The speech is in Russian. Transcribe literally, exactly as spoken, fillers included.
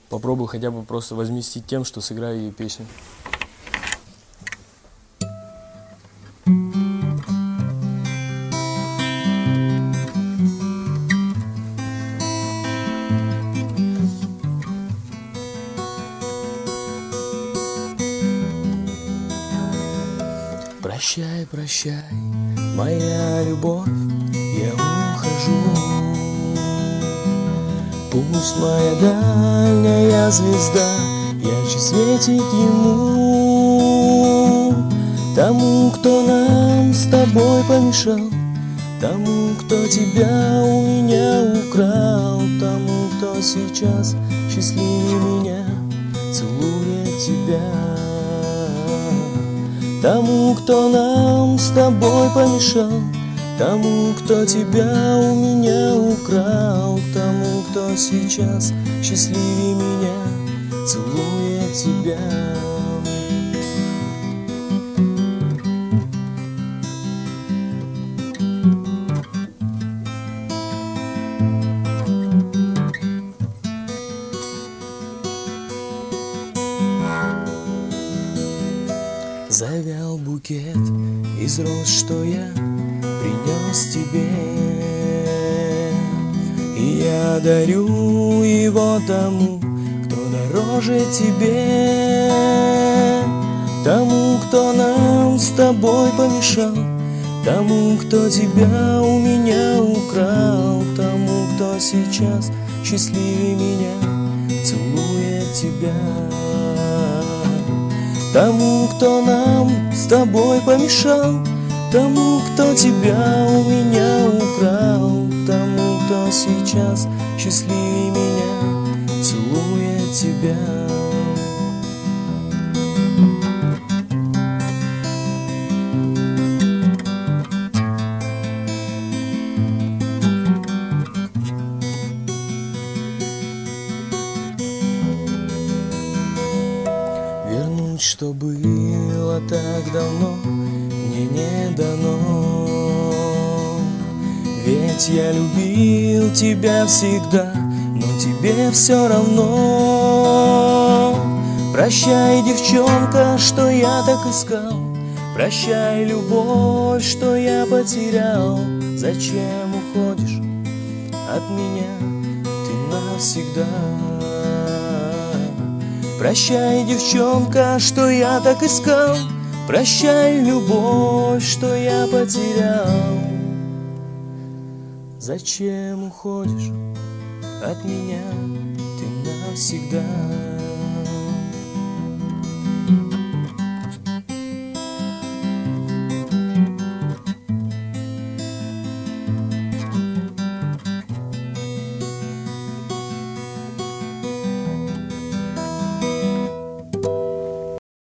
попробую хотя бы просто возместить тем, что сыграю ей песню. Прощай, прощай, моя любовь, я ухожу. Пусть моя дальняя звезда ярче светит ему, тому, кто нам с тобой помешал, тому, кто тебя у меня украл, тому, кто сейчас счастливее меня целует тебя. Тому, кто нам с тобой помешал, тому, кто тебя у меня украл, тому, кто сейчас счастливее меня целует тебя. Завял букет из роз, что я принес тебе, и я дарю его тому, кто дороже тебе, тому, кто нам с тобой помешал, тому, кто тебя у меня украл, тому, кто сейчас счастливее меня целует тебя. Тому, кто нам с тобой помешал, тому, кто тебя у меня украл, тому, кто сейчас счастливее меня целует тебя. Вернуть, что было так давно, мне не дано. Ведь я любил тебя всегда, но тебе все равно. Прощай, девчонка, что я так искал, прощай, любовь, что я потерял. Зачем уходишь от меня ты навсегда? Прощай, девчонка, что я так искал, прощай, любовь, что я потерял. Зачем уходишь от меня ты навсегда?